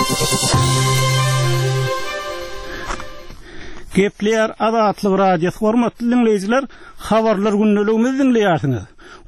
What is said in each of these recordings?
Gepler Adatlyk radio hormatly dinleyijiler, habarlar günnäligimizi dinleýärsiniz.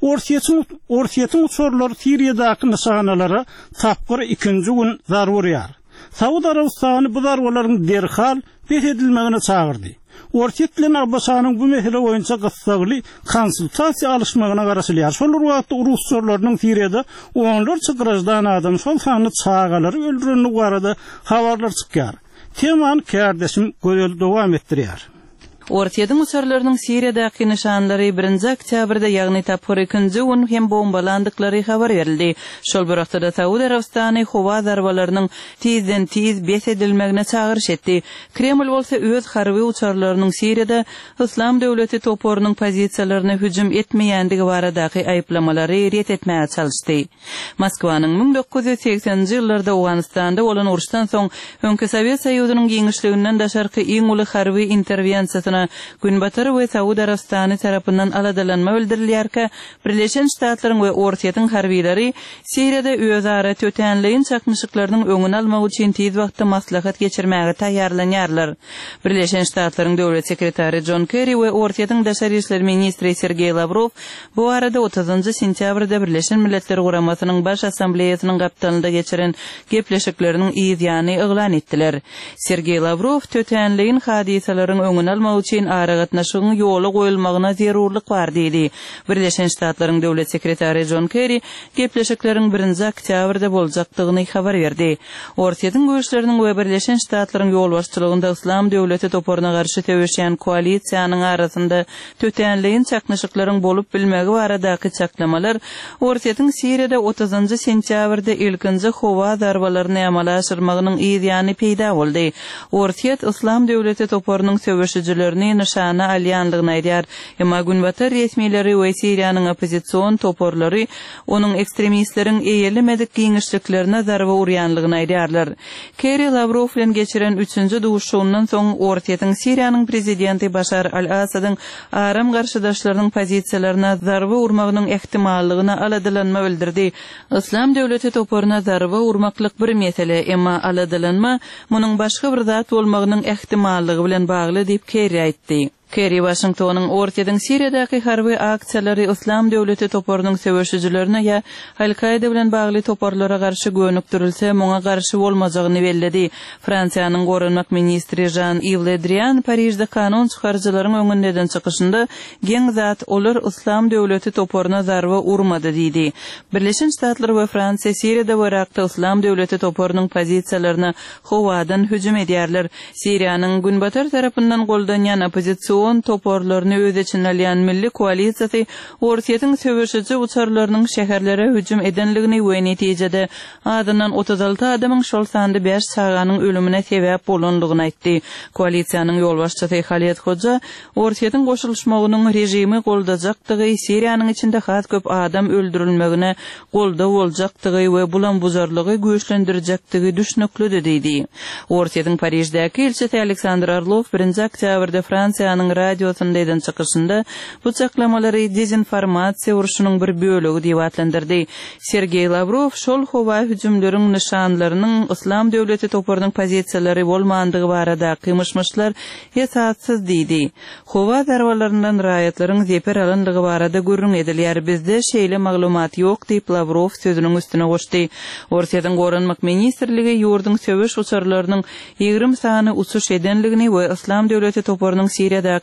Orsiýetin uçurlary Siriýadaky nişanalara tapgyr 2-nji gün zarur ýar. Saud Arabistany bu zarwalaryň derhal beredilmegine çagyrdy. Orsiýet bilen Abbasanyň bu mesele boýunça gysgaly konsultasiýa alışmagyna garaşylýar. Şol wagtda Rusçarlaryň Siriýada onlarça gyrajdan adam şol sany çagalary öldüreni barada habarlar çykýar. Temany kardeşim gözel dowam etdirýär. Orsiýetiň uçurlarynyň Siriýadaky nişanlary 1-nji oktýabrda ýagny tapgyr 2-nji gün hem bombalandyklary habar berildi. Şol bir wagtda Saud Arabistany howa zarwalarynyň tizden tiz besedilmegine çagyryş etdi. Kreml bolsa öz harby uçurlarynyň Siriýada Islam döwleti toporunyň pozisiýalaryna hüjüm etmeýändigi baradaky aýplamalary ret etmäge çalyşdy. Moskwanyň 1980-nji ýyllarda Awganistanda bolan uruşdan soň öňkü Sowet Soýuzynyň giňişliginden daşarky iň uly harby interwensiýasyna Günbatar we Saud Arabistany tarapyndan aladalanma bildirilýärkä, Birleşen Ştatlaryň we Orsiýetiň harbiýleri Siriýada özara tötenliğin çakmışyklarynyň öňüni almak üçin tiz wagtda maslahat geçirmäge taýýarlanýarlar. Birleşen Ştatlaryň döwlet sekretary John Kerry we Orsiýetiň daşary işler ministri Sergey Lavrov bu arada 30-njy sentýabrda Birleşen Milletler Guramasynyň baş assambleýasynyň gapdalynda geçiren gepleşikleriniň ýygyny eglan etdiler. Sergey Lavrov tötenliğin hadisalaryň öňüni almak üçin ara gatnaşygyň ýoly goýulmagyna zerurlyk bar diýdi. Birleşen Ştatlaryň döwlet sekretary John Kerry gepleşikleriň 1-nji oktýabrda boljakdygyny habar berdi. Orsiýetiň güýçleriniň we Birleşen Ştatlaryň ýolbaşçylygynda Islam döwleti toporuna garşy töweşýän koalisiýanyň arasynda tötenliğin çaknyşyklaryň bolup bilmegi baradaky çaklamalar Orsiýetiň Siriýada 30-njy sentýabrda ilkinji howa zarwalaryny amala aşyrmagynyň ýygyny peýda boldy. Orsiýet Islam döwleti toporunyň söwüşçilerini nişana alýanlygyny aýdýar. Emma Günbatar resmiýetleri we Siriýanyň opozisiýon toporlary onuň ekstremistleriň eýelemedik giňişliklerine zarba urýanlygyny aýdýarlar. Kerry Lavrov bilen geçiren 3-nji duşuşundan soň Orsiýetiň Siriýanyň prezidenti Başar al-Asadyň aram garşydaşlarynyň pozisiýalaryna zarba urmagynyň ehtimallygyna aladalanma bildirdi. Islam döwleti toporuna zarba urmaklyk bir mesele, emma aladalanma munyň başga bir zat bolmagynyň ehtimallygy bilen bagly diýip Kerry aýtdy. Kerry Washingtonyň Orsiýetiň Siriýadaky harby aksiýalary Islam döwleti toporunyň söwüşçilerine ýa Al-Qaida bilen bagly toporlara garşy gönükdirilse muňa garşy bolmajagyny belledi. Fransiýanyň goranmak ministri Jean-Yves Le Drian Parijde kanun çykarjylaryň öňünden çykyşynda geň zat olar Islam döwleti toporuna zarba urmady diýdi. Birleşen Ştatlar we Fransiýa Siriýada we Irakda Islam döwleti toporunyň pozisiýalaryna howadan hüjüm edýärler. Siriýanyň Günbatar tarapyndan goldanýan opozisiýon toporlaryny öz içine alýan milli koalisiýasy Orsiýetiň söwüşçi uçurlarynyň şäherlere hüjüm edenligini we netijede adynan 36 adamyň şol sandy 5 saganyň ölümine sebäp bolanlygyny aýtdy. Koalisiýanyň ýolbaşçysy Khaled Hoxha Orsiýetiň goşulmagynyň rejimi goldajakdygy, Siriýanyň içinde has köp adam öldürilmegine golda boljakdygy we bulan buzarlygy güýçlendirjekdigi düşnükli diýdi. Orsiýetiň Parijdäki elçisi Aleksandr Orlov 1-nji oktýabrda Fransiýanyň radiosundaýdan çykyşynda bu çaklamary dezinformasiýa uruşunyň bir bölegi diýip atlandyrdy. Sergey Lavrov şol howa hüjümleriň nişanlarynyň Islam döwleti toporunyň pozisiýalary bolmandygy barada kymyşmyşlar esassız diýdi. Howa zarwalaryndan raýatlaryň zeper alyndygy barada görüň edilýär. Bizde şeýle maglumat ýok diýip Lavrov sözüniň üstüne goşdy. Orsiýetiň goranmak ministrligi ýurdun söwüş uçurlarynyň 20 sany uçuş edenligini we Islam döwleti toporunyň Siriýadaky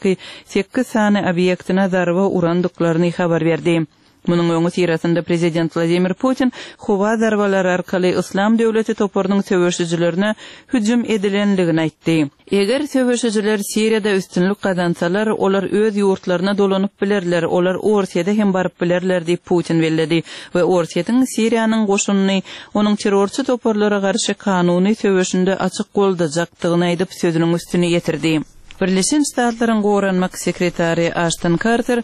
8 sany obýektina zarba urandyklaryny habar berdi. Munyň öňü sirasynda prezident Vladimir Putin howa zarbalary arkaly Islam döwleti toporunyň söwüşçilerine hüjüm edilenligini aýtdy. Eger söwüşçiler Siriýada üstünlük kazansalar, olar öz ýurtlaryna dolanyp bilerler, olar Orsiýada hem baryp bilerler diýip Putin belledi we Orsiýetiň Siriýanyň goşunyny onuň terrorçy toporlara garşy kanuny söwüşinde açyk goldajakdygyny aýdyp sözüniň üstüne ýetirdi. Birleşen Ştatlaryň goranmak sekretary Ashton Carter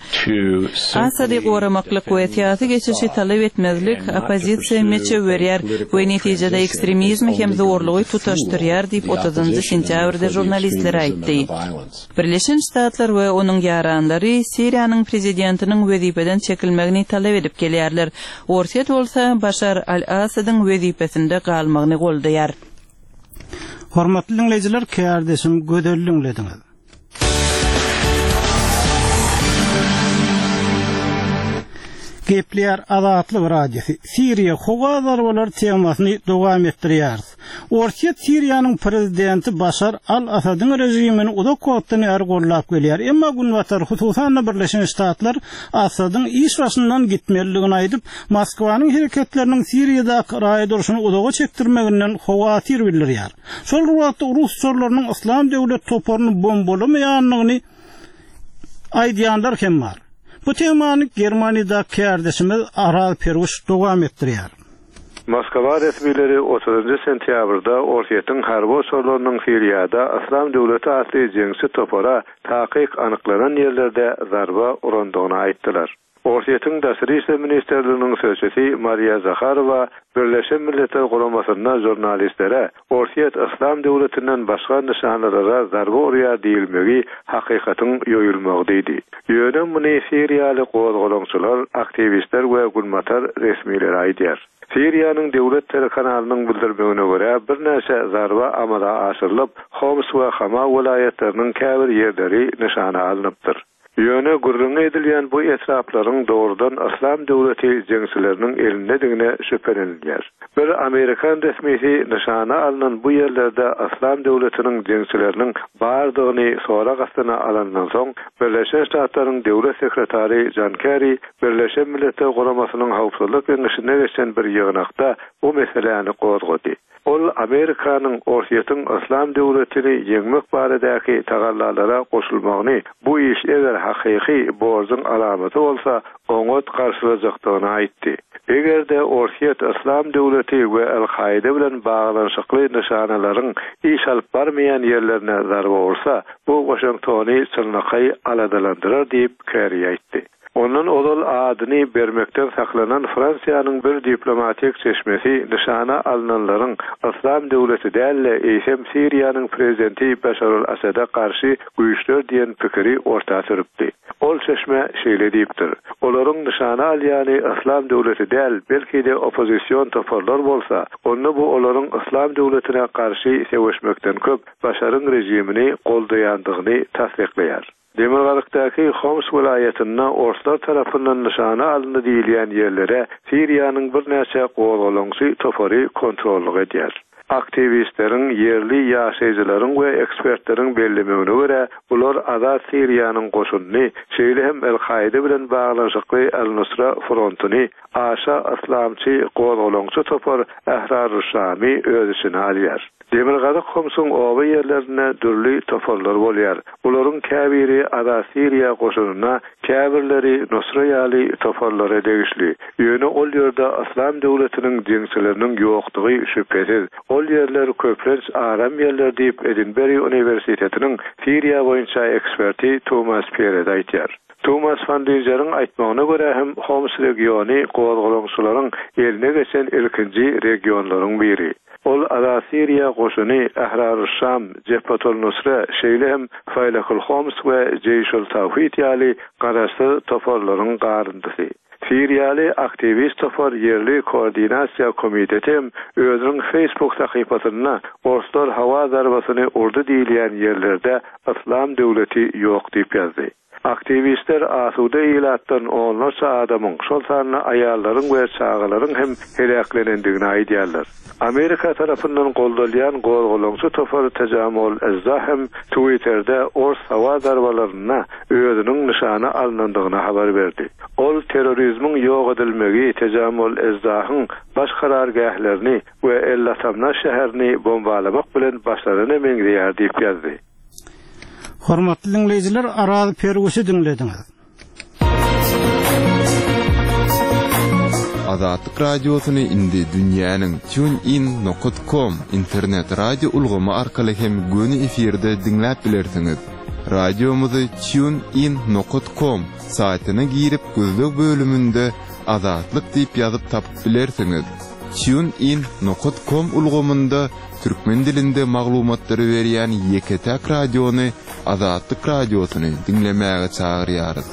Asady goramaklyk we tiýaty geçişi talap etmezlik opozisiýa meçe berýär we netijede ekstremizmi hem zorlugy tutaşdyrýar diýip 30-njy sentýabrda jurnalistlere aýtdy. Birleşen Ştatlar we onuň ýaranlary Siriýanyň prezidentiniň wezipeden çekilmegini talap edip gelýärler. Orsiýet bolsa Başar al-Asadyň wezipesinde galmagyny goldaýar. Hormatly dinleyijiler, kärdesim gödellüňlediňiz. Gepler Azatlyk radiosu Siriýa howa zarbalar temasyny dowam etdirýär. Orta Siriýanyň prezidenti Başar al-Asadyň rejimini uda kotdyny argolap gelýär. Emma günwatar hususan Birleşen Ştatlar Asadyň iş başyndan gitmeligini aýdyp, Moskwanyň hereketleriniň Siriýadaky raýdurşyny udaga çekdirmeginden hawatyr bildirýär. Şol wagtda Rus sorlarynyň Islam döwlet toparyny bombalamaýanlygyny aýdýanlar hem bar. Bu temany Germaniýada kärdeşimiz Aral Peruş dowam etdirýär. Moskva resmileri 30 sentýabrda Ortaýatyň harby sorlarynyň Siriýada Islam döwleti asly jeňsi topara takyk anyklanan ýerlerde zarba urandygyny aýtdylar. Ortaýatyň daşary işler ministrliginiň sözçüsi Maria Zakharova Birleşen Milletler Guramasyna jurnalistlere Ortaýat Islam döwletinden başga nişanlara zarba urýar diýilmegi hakykatyň ýoýulmagy diýdi. Ýöne muny Siriýaly gowalgalaňçylar, aktivistler we gulmatar resmiler aýdýar. Siriýanyň döwlet telekanalynyň bildirmegine görä bir näçe zarba amala aşyrylyp, Homs we Hama welaýetleriniň käbir ýerleri nişana alınıpdyr. Ýöne gurrun edilýän bu etraplaryň doğrudan Islam döwleti jeňsileriniň elindedigine şüphelenilýär. Bir Amerikan resmisi nişana alınan bu ýerlerde Islam döwletiniň jeňsileriniň bardygyny sonra gastyna alandan soň Birleşen Ştatlaryň döwlet sekretary John Kerry Birleşen Milletler Guramasynyň hawpsuzlyk keňeşine geçen bir ýygnakda bu meseleni gozgady. Ol Amerikanyň Ortaýatyň Islam döwletini ýeňmek baradäki tagallalara goşulmagyny bu iş eger hakyky borjyň alamaty bolsa oňat garşylajakdygyny aýtdy. Egerde Ortaýat Islam döwleti we El-Qaida bilen baglanşykly nişanalaryň iş alyp barmaýan ýerlerine zarba ursa, bu Washingtony çylnaky aladalandyrar diýip Kerry aýtdy. Onun odol adyny bermekden saklanan Fransiýanyň bir diplomatik çeşmesi nişana alınanlaryň Islam döwleti dälle eýsem Siriýanyň prezidenti Başar al-Asada garşy güýçler diýen pikiri ortaga süripdi. Ol çeşme şeýle diýipdir. Olaryň nişana alýany Islam döwleti däl, belki-de opozisiýon toparlar bolsa, onu bu olaryň Islam döwletine garşy seweşmekden köp Başaryň rejimini goldaýandygyny tasdikleýär. Demirgalyktaki Homs welaýatyna Orslar tarapyndan nişana alyndy diýilýän ýerlere Siriýanyň bir näçe gowalgalaňçy topary kontrollyk edýär. Aktivistleriň, yerli ýaşaýjylaryň we ekspertleriň bellemegine görä, ular Azad Siriýanyň goşunyny, şeýle hem El-Qaida bilen baglanşykly Al-Nusra frontuny, aşa islamçy gowalgalaňçy topar Ahrar Şami öz içine alýar. Demirgalyk Homsyň oba ýerlerine dürli toparlar bolýar. Olaryň käbiri Azad Siriýa goşunyna, käbirleri Nusra ýaly toparlara degişli. Ýöne ol ýerde Islam döwletiniň jeňsileriniň ýokdugy şüphesiz. Ol ýerler köplenç aram ýerler diýip Edinburgh Universitetiniň Siriýa boýunça eksperti Thomas Perez aýtýar. Thomas van Dingerin aýtmagyna görä hem Homs regiony gowalgalaňçylaryň eline geçen ilkinji regionlaryň biri. Ol Azad Siriýa goşuny Ahrar Şam, Jebhatul Nusra, şeýle hem Faylakul Homs we Jeyşul Tawhid ýaly garasy toparlaryň garindysy. Siriýaly aktivist topar yerli koordinasiýa komiteti özüniň Facebook sahypasyna Orslar hawa zarbasyny urdy diýilýän ýerlerde Islam döwleti ýok diýip ýazdy. Aktivistler asuda ilatdan onlarca adamın, şol sanına ayarların ve çağaların hem helaklenendigini aýdýarlar. Amerika tarafından goldalyan gowalgalaňçy topar Tejamul Ezza hem Twitter'de Ors hawa zarbalarına özüniň nişana alınandygyny habar berdi. Ol terrorizmiň ýok edilmegi Tejamul Ezzahyň baş karargahlerini we El-Latamna şäherini bombalamak bilen başlaryna meňzeýär diýip ýazdy. Hormatly dinleyijiler, Aral Peruşy dinlediňiz. Azatlyk radiosyny indi dünýäniň TuneIn.com internet radio ulgamy arkaly hem göni efirde dinläp bilersiňiz. Radiomuzy TuneIn.com saýtyna girip gözlek bölümünde Azatlyk diýip ýazyp tapyp bilersiňiz. TuneIn.com ulgamynda türkmen dilinde maglumatlary berýän Yeketek radiony, Azatlyk radiosyny dinlemäge çagyrýarys.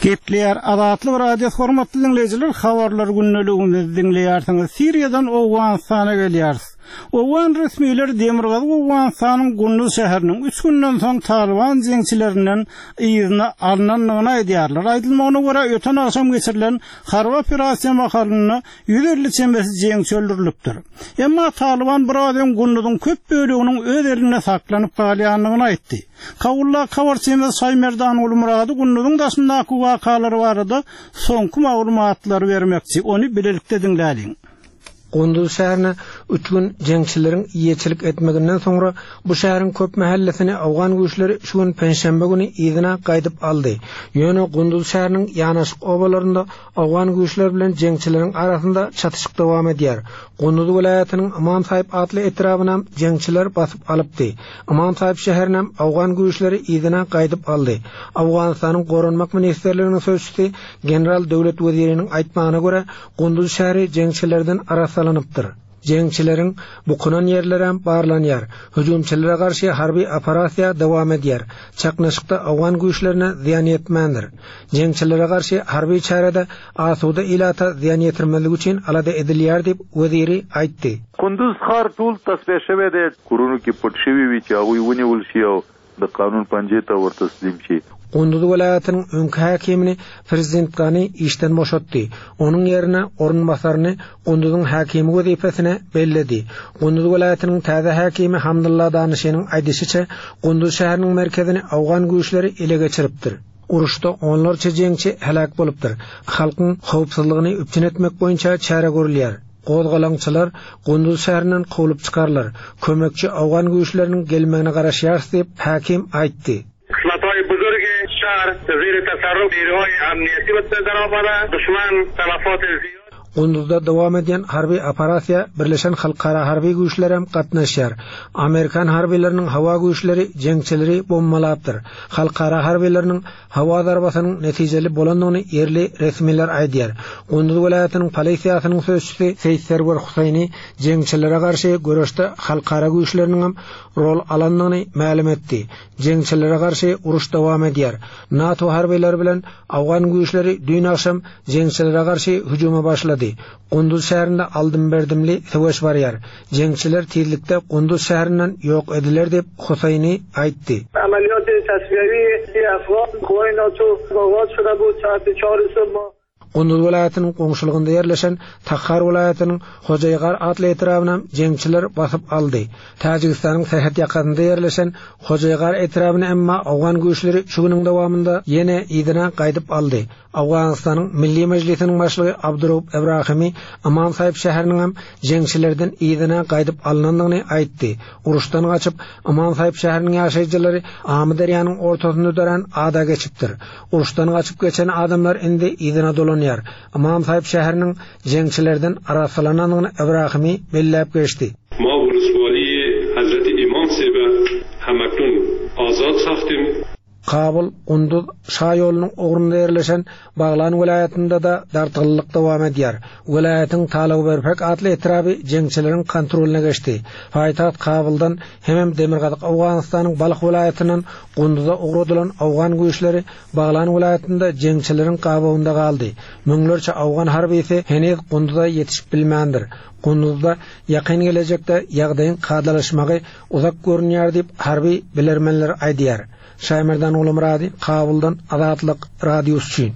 Gepler adatly radio hormatly dinleyijiler, habarlar günnäligini dinleýärsiňiz. Siriýadan Owganistana gelýärsiz. Owgan resmiýetler Demirgaz Owganistanyň Gunduz şäheriniň 3 günden soň Taliban jeňçilerinden ýygyna alnanlygyny aýdýarlar. Aýdylmagyna görä öten akşam geçirilen harba operasiýa mahalyny 150 çembesi jeňçi öldürilipdir. Emma Taliban bir adam Gunduzyň köp böleginiň öz eline saklanyp galýanlygyny aýtdy. Kawulla kawarçyny Saymerdan Ulmurady Gunduzyň daşyndaky wakalary barada soňky maglumatlary bermekçi. Onu bilelikde dinlädiň. Gunduz şäherine 3 gün jeňçileriň ýeçilik etmeginden soňra bu şäherin köp mahallesini Awgan güýçleri şu gün penşembe güni ýygyna gaýdyp aldy. Ýöne Gunduz şäheriniň ýanaşyk obalarynda Awgan güýçleri bilen jeňçileriň arasynda çatışyk dowam edýär. Gunduz welaýatynyň Aman Saýyp atly etrabyna jeňçiler basyp alypdy. Aman Saýyp şäherine Awgan güýçleri ýygyna gaýdyp aldy. Awganistanyň Goranmak ministrliginiň sözçüsi general döwlet weziriniň aýtmagyna görä Gunduz şäheri jeňçilerden arasalanıptır. Jeňçileriň bukunan ýerlerem barlanýar. Hüjümçilere garşy harby operasiýa dowam edýär. Çaknaşykda Awgan güýçlerine ziýan ýetmändir. Jeňçilere garşy harby çarada asuda ilata ziýan ýetirmeligi üçin alada edilýär diýip weziri aýtdy. Kunduz har tul tasbehşewede kurunu ki potşewi wiça uýwuny ulşýaw da kanun panjeta wir taslim şi. Gunduz welaýatynyň öňki hakimini prezident Gany işden boşatdy. Onuň ýerine orunbasaryny Gunduzyň hakimi wezipesine belledi. Gunduz welaýatynyň täze hakimi Hamdullah Danyshynyň aýdysyça Gunduz şäheriniň merkezini Awgan güýçleri ele geçiripdir. Uruşda onlarca jeňçi helak bolupdyr. Halkyň howpsuzlygyny üpçün etmek boýunça çara görülýär. Gozgalaňçylar Gunduz şäherinden kowulyp çykarlar. Kömekçi Awgan güýçleriniň gelmegine garaşýar diýip hakim aýtdy. قسمت‌های بزرگ شهر زیر تصرف نیروهای امنیتی در آمده دشمن تلفات زیاد Gunduzda dowam edýän harby operasiýa Birleşen Halkara Harby güýçleri gatnaşýar. Amerikan harbylarynın hawa güýçleri jeňçileri bombalapdyr. Halkara harbylarynın hawa darbasynyň netijeli bolandygyny ýerli resmiler aýdýar. Gunduz welaýatynyň polisiýasynyň sözçüsi Seýid Serwer Husaýny jeňçilere garşy görüşde halkara güýçleriniň rol alandygyny ma'lum etdi. Jeňçilere garşy uruş dowam edýär. NATO harbylary bilen Awgan güýçleri dün akşam jeňçilere garşy hüjuma başlady. Gunduz şäherinde aldym berdimli söwüş barýar. Jeňçiler tezlikde Gunduz şäherinden ýok ediler diýip Husaýny aýtdy. عملیات تصفیه‌ای افغان قوای ناتو آغاز شده بود ساعت 4 صبح. Gunduz welaýatynyň goňşulygynda ýerleşen Takhar welaýatynyň Hojaýgar atly etrabyna jeňçiler basyp aldy. Täjikistanyň Serhat ýakynynda ýerleşen Hojaýgar etrabyna emma Awgan güýçleri şu güniň dowamında ýene ýygyna gaýdyp aldy. Awganistanyň Milli Mejlisiniň başlygy Abdurrahim Ibrahimi Aman Saýyp şäheriniň hem jeňçilerden ýygyna gaýdyp alnandygyny aýtdy. Uruşdan gaçyp Aman Saýyp şäheriniň ýaşaýjylary Amydaryanyň ortasyny dören ada geçipdir. Uruşdan gaçyp geçen adamlar indi ýygyna dolanýar. Aman Saýyp şäheriniň jeňçilerden arasalananyny Ibrahimi bellep geçdi. Ma uruswali Hazreti İmam Sebe hamaktun azad sahtim. Kabul, Gunduz şaýolunyň ogrunda ýerleşen Baglan welaýatynda da dartgyllyk dowam edýär. Welaýatyň Talagberpek atly etraby jeňçileriň kontrolyna geçdi. Paýtaht Kabuldan hemem Demirgazyk Awganistanyň Balyk welaýatynyň Gunduzda ogradylan Awgan güýçleri Baglan welaýatynda jeňçileriň gabawynda galdy. Müňlerçe Awgan harbisi henüz Gunduzda ýetişip bilmändir. Gunduzda ýakyn gelejekde ýagdaýyň gadalaşmagy uzak görünýär diýip harby bilermenler aýdýar. Şaymerdan Ulumrady, Kabuldan Adatlyk radiosu üçin.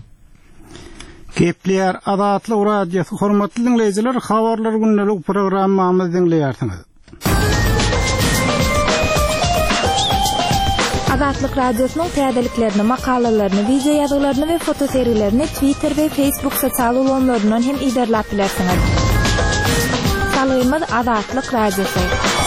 Gepler Adatlyk radiosu hormatly dinleýijiler, habarlar günnelik programmamyzy dinleýärsiňiz. Adatlyk radiosynyň täzeliklerini, makalalaryny, video ýazgalaryny we foto seriýlerini Twitter we Facebook sosial ulanlaryndan hem iderläp bilersiňiz. Salymyz Adatlyk radiosu.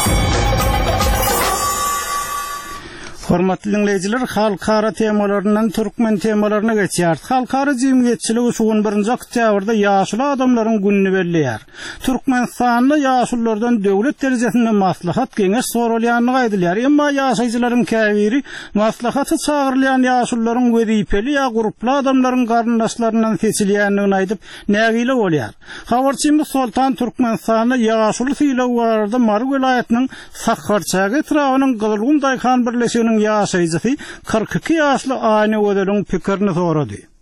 Hormatly dinleyijiler, halkara temalaryndan türkmen temalaryna geçýär. Halkara jemgyýetçiligi şugun 1-nji oktýabrda ýaşul adamlaryň gününi belleýär. Türkmenistanyň ýaşullardan döwlet derejesinde maslahat geňeş sorulýanyny aýdylýar. Emma ýaşaýjylaryň käbiri maslahaty çagyrylýan ýaşullaryň wezipeli ýa gruply adamlaryň garyndaşlaryndan seçilýändigini aýdyp nägile bolýar. Habarçymyz Sultan Türkmenistanyň ýaşul sylawarda Mar welaýatynyň Sakharçagy etrabynyň Gylgym daýkan birleşiginiň ýaşaýjysy 42 ýaşly Aýny Öderliň pikirini sorady.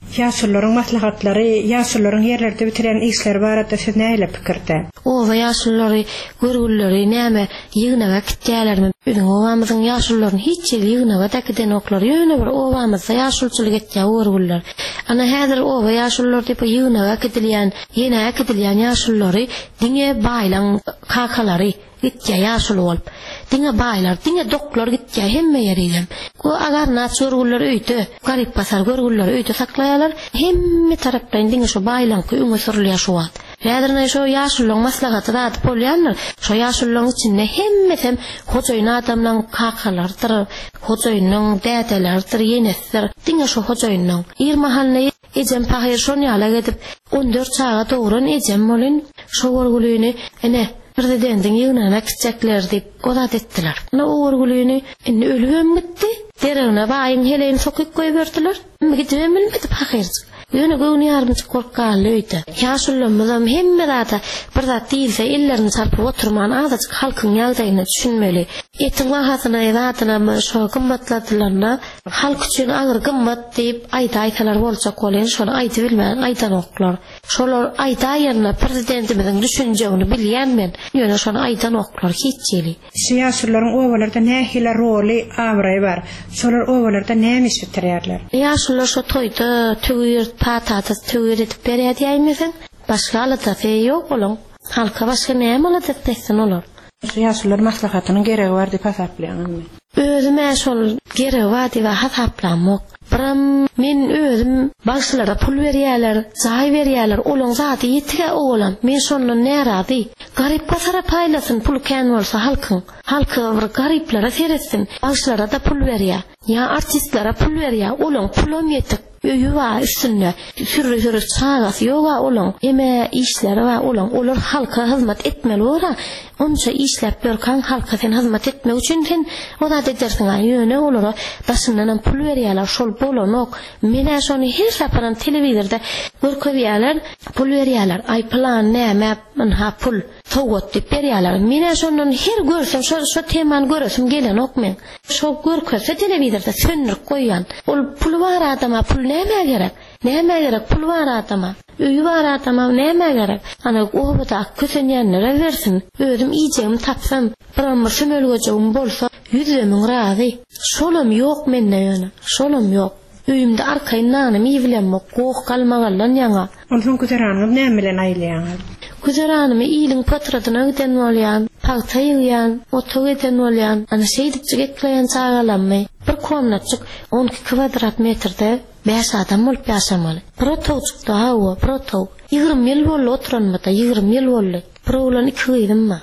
Yaşlıların maslahatlary, yaşlıların yerlerde bitiren işler barada siz näle pikirde? O yaşlıları, görgülleri näme ýygynaga kitýärlermi? Bizim obamyzyň yaşlylaryň hiç ýygynaga dakden oklary ýöne bir obamyzda yaşlçylyk etýär görgüller. Ana häzir oba yaşlylar diýip ýygynaga kitilýän, ýene kitilýän yaşlylary diňe baýlan kakalary gitýär yaşly bolup. Diňe baýlar, diňe doklar gitýär hemme ýerden. Bu agar naçurguller öýtü, garip basar görgüller öýtü saklaýarlar, hemme tarapdan diňe şu baýlanky öňe sürülýär şu wagt. Häzirne şu yaşlyň maslahaty dat bolýanlar, şu yaşlyň içinde hemmesem hojaýyn adamlaryň kakalardyr, hojaýynyň dädelerdir, ýenesdir. Diňe şu hojaýynyň ir mahally ejem pahyr şonu ýala gedip 14 saat oğran ejem bolyn, şu görgülüni ene Prezidentin ýygyna kitjekler diýip odat etdiler. Ana o görgülüni indi ölübem gitdi. Derine baýyň heleň sokyp goýup berdiler. Gidip bilmedi pahyr. Ýöne göwni ýardymçy korkgaly öýdi. Ýaşulymyzam hemme rata bir zat diýilse ellerini sarpyp oturman azajyk halkyň ýagdaýyny düşünmeli. Etin wahatyna ýatyna şo gymmatladylarna halk üçin agyr gymmat diýip aýtaýsalar bolsa bolýan şonu aýdyp bilmän aýtan oklar. Şolar aýtaýarna prezidentimiziň düşünjegini bilýänmen. Ýöne şonu aýtan oklar hiçjeli. Ýaşlylaryň owalarda nähile roli awray bar. Şolar owalarda näme iş bitirýärler? Ýaşlylar şo toýda tügür patatas tügür edip berýärdiýmiň? Başga alata ýok bolan. Halka başga näme alata etsin olar? Yaşlılar maslahatynyň geregi bar diýip hasaplaýarmy? Özüme şol geregi bar diýip hasaplamok. Biram men özüm başlara pul berýärler, jaý berýärler, olaň zaty ýetige oğlan. Men şondan näradi? Garip basara paýlasyn pul kän bolsa halkyň. Halky bir gariplara seretsin. Başlara da pul berýär. Ya artistlara pul berýär. Olaň pulum ýetik. Öýü wa üstünde sürü çağası ýoga olaň eme işleri we olar halka hyzmat etmeli ora onça işläp berkan halka sen hyzmat etmek üçin sen oda edersin ýöne olara başyndan pul berýärler şol bolanok mene şonu her saparan telewizorda görkezýärler pul berýärler ay plan näme ha pul togot diýip berýärler mene şondan her görsem şo teman görsem gelen okmen şo görkezse telewizorda sönürip goýan ol pul bar adama pul näme gerek? Näme gerek pul bar adama? Öýü bar adama näme gerek? Ana obada kösenýänlere bersin. Özüm iýjegim tapsam, biramyr şömelgejegim bolsa, ýüzümiň razy. Şolum ýok mende ýöne. Şolum ýok. Öýümde arkaýyndan miýilemok, gowuk galmagandan ýaňa. Onuň güzeranyny näme bilen aýlaýar? Güzeranymy ýylyň patratyna giden bolýan, paýta ýygýan, oto giden bolýan, ana şeýdip gekleýän çagalanmy. Bir komnatçyk 12 kvadrat metrde 5 adam bolup ýaşamaly. Protowçukda hawa, protow. 20 ýyl boldy oturanmada, 20 ýyl boldy. Prowlan 2 ýylymma.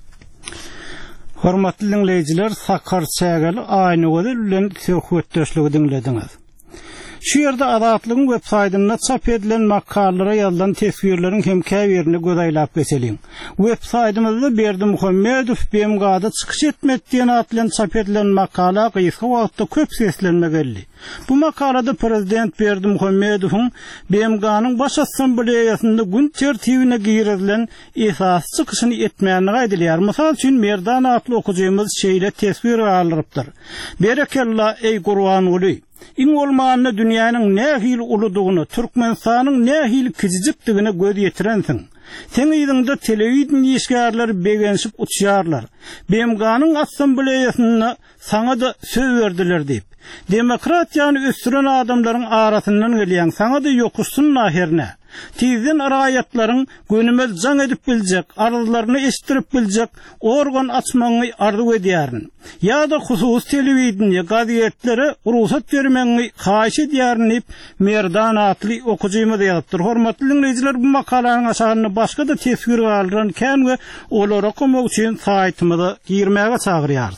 Hormatly dinleýijiler, Sakar Çägel aýny bilen söhbetdeşligi dinlediňiz. Şu ýerde Adatlygyň web saýtyna çap edilen makalara ýazylan tesbirleriň hem käbirini gözaýlap geçeliň. Web saýtymyzda Berdimuhammedow BMG'da çykyş etmek diýen atlan çap edilen makala gysga wagtda köp seslenme geldi. Bu makalada Prezident Berdimuhammedowyň BMG'nyň baş assambleýasynda gün tertibine girilen esas çykyşyny etmegini gaýdylýar. Mysal üçin Merdan atly okujymyz şeýle tesbir alypdyr. Berekella ey Gurban uly. İň bolmanyny dünýäniň nähil uludygyny, Türkmenistanyň nähil kijijikdigini göz ýetirensiň. Sen ýygyňda telewizyon ýeşgärleri begenşip uçýarlar. BMG'nyň assambleýasyna saňa da söz berdiler diýip. Demokratiýany ösüren adamlaryň arasyndan gelýän saňa da ýokuşsun naherne. Tizden raýatlaryň gönümel jaň edip biljek, arzularyny eşdirip biljek organ açmagy arzu edýärin. Ýa-da husus telewizioniýa gazetlere ruhsat bermeňi haýyş edýärin diýip Merdan atly okujymyz ýazypdyr. Hormatly dinleýijiler, bu makalanyň aşagyny başga da tesbir alyran kän we olara okumak üçin saýtymyza girmäge çagyrýarys.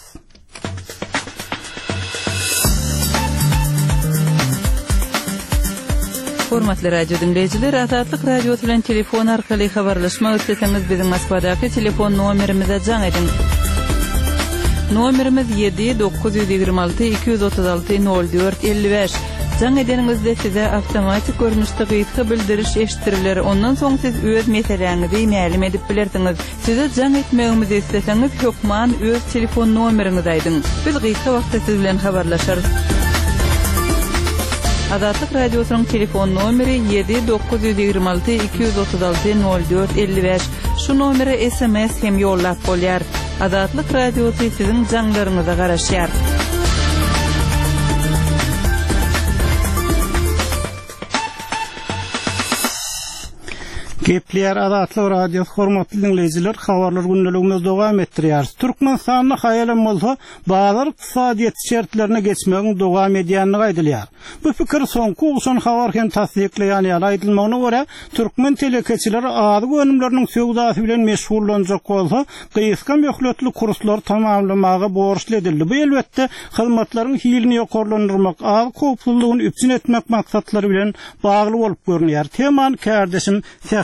Hormatly radio dinleyijiler, Azatlyk radio bilen telefon arkaly habarlaşmak isteseňiz biziň Moskvadaky telefon nomerimize jaň ediň. Nomerimiz 7-926-236-04-55. Jaň edeningizde size awtomatik görnüşde gysga bildiriş eşitdiriler. Ondan soň siz öz meseleňizi ma'lum edip bilersiňiz. Size jaň etmegimizi isteseňiz hökman öz telefon nomeriňizi aýdyň. Biz gysga wagtda siz bilen habarlaşarys. Azatlyk radiosynyň telefon nomeri 7-926-236-04-55. Şu nomere SMS hem ýollap bolýar. Azatlyk radiosy siziň jaňlaryňyza garaşýar. Gepler Azatlyk radiosyny hormatly dinleyijiler, habarlar günneligimiz dowam etdirýär. Türkmenistanyň haýalym bolsa, bazar ykdysadyýet şertlerine geçmegiň dowam edýänini gaýdylýar. Bu pikir soňky uçan habar hem tasdikleýän ýaly aýdylmagyna görä, türkmen telekeçileri ady gönümleriniň söwdasy bilen meşgullanjak bolsa, gyýyskan möhletli kurslar tamamlamagy borçly edildi. Bu elbetde hyzmatlaryň hilini ýokarlandyrmak, ady kopullygyny üpsün etmek maksatlary bilen bagly bolup görünýär. Teman kardeşim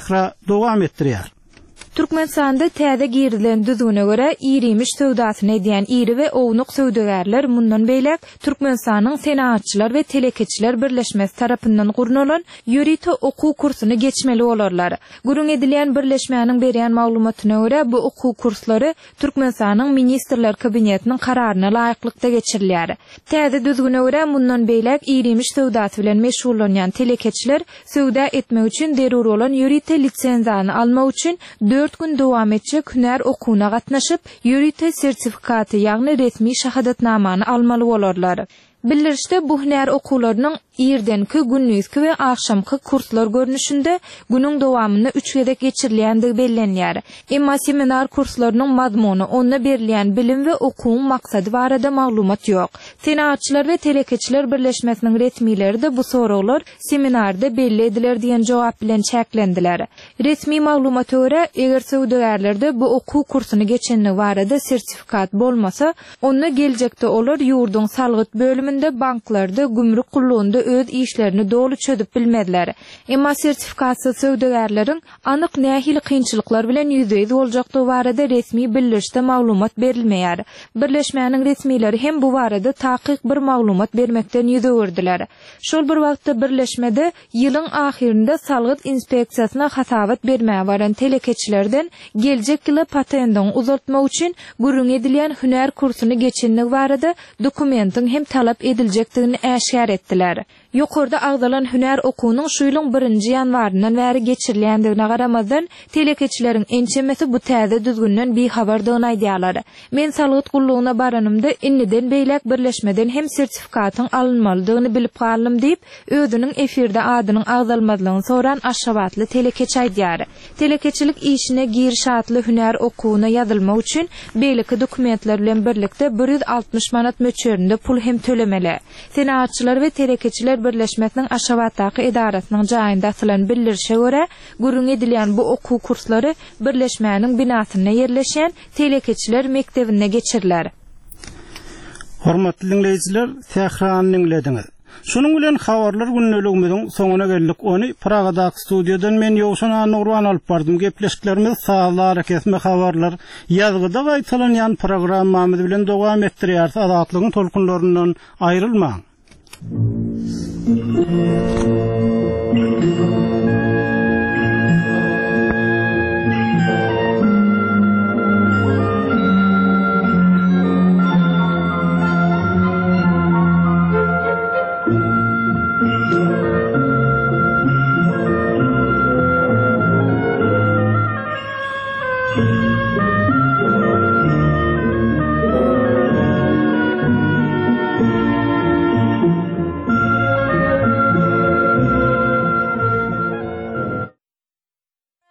dowam etdirýär. Türkmenistanda täze girilen düzgüne göre irimiş sowdasyny edýän iri we ownuk sowdagarlar mundan beýlek Türkmenistanyň senatçylar we telekeçiler birleşmesi tarapyndan gurulan ýürite okuw kursyny geçmeli bolarlar. Gurun edilýän birleşmäniň berýän maglumatyna görä bu okuw kurslary Türkmenistanyň ministrler kabinetiniň kararyna laýyklykda geçirilýär. Täze düzgüne görä mundan beýlek irimiş sowdasy bilen meşgullanýan telekeçiler sowda etmek üçin derur bolan ýürite lisenziýany almak üçin 4 gün dowam etjek hünär okuwuna gatnaşyp ýürite sertifikaty ýagny resmi şahadatnamany almaly bolarlar. Bildirişde bu hünär okuwlarynyň irdenki günnüzki we akşamky kurslar görnüşinde günüň dowamyny 3 gerek geçirilýändigi bellenýär. Emma seminar kurslarynyň mazmuny, onda berilýän bilim we okuwun maksady barada maglumat ýok. Senatçylar we telekeçiler birleşmesiniň resmileri de bu soraglar seminarda belli ediler diýen jogap bilen çäklendiler. Resmi maglumaty görä, eger sowdagarlarda bu okuw kursyny geçenligi barada sertifikat bolmasa, onda geljekde olar ýurduň salgyt bölüminde, banklarda, gümrük kulluğunda öz işlerini dolu çödüp bilmediler. Emma sertifikatsız sowdagarlaryň anyk nähili kynçylyklar bilen ýüzüýiz boljakdygy barada resmi bildirişde maglumat berilmeýär. Birleşmäniň resmileri hem bu barada takyk bir maglumat bermekden ýüze gördiler. Şol bir wagtda birleşmede ýylyň ahirinde salgyt inspeksiýasyna hasabat bermäge baran telekeçilerden geljek ýyly patentyň uzatmak üçin gurrun edilýän hünär kursyny geçenligi barada dokumentiň hem talap ediljekdigini äşkar etdiler. Ýokarda agdalan hünär okuwynyň şu ýylyň 1-nji ýanwarynyň bäri geçirilýändigine garamazdan telekeçileriň ençemesi bu täze düzgünden bihabardygyny aýdýarlar. Men salgyt gulluguna baranymda inniden beýlek birleşmeden hem sertifikatyň alınmalydygyny bilip galym diýip özüniň efirde adynyň agdalmazlygyny soran aşgabatly telekeçi aýdýar. Telekeçilik işine girişatly hünär okuwyna ýazylmak üçin beýleki dokumentler bilen birlikde 160 manat möçberinde pul hem tölemeli. Senatçylar we telekeçiler birleşmesiniň Aşgabatdaky edarasynyň jaýynda asylan bildirişe görä, gurrun edilýän bu okuw kurslary birleşmäniň binasyna ýerleşen telekeçiler mektebine geçirilýär. Hormatly dinleyijiler, täkrarany dinlediňiz. Şunun bilen habarlar günneligimiziň soňuna geldik. Ony Pragadaky studiýadan men Ýowşan Nurwan alyp bardym. Gepleşiklerimiz sağlar, kesme habarlar, ýazgyda gaýtalanýan programmamyz bilen dowam etdirýär. Azatlygyň tolkunlaryndan aýrylmaň.